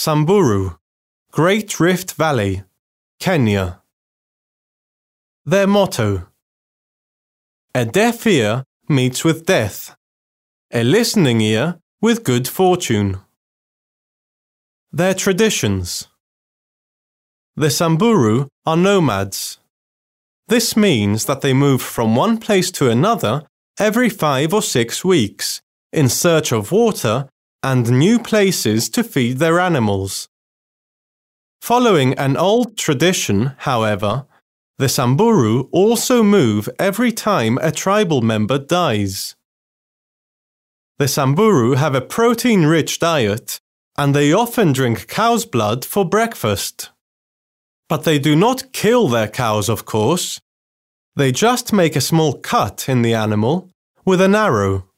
Samburu, Great Rift Valley, Kenya. Their motto: a deaf ear meets with death, a listening ear with good fortune. Their traditions: the Samburu are nomads. This means that they move from one place to another every 5 or 6 weeks in search of water and new places to feed their animals. Following an old tradition, however, the Samburu also move every time a tribal member dies. The Samburu have a protein-rich diet, and they often drink cow's blood for breakfast. But they do not kill their cows, of course. They just make a small cut in the animal with an arrow.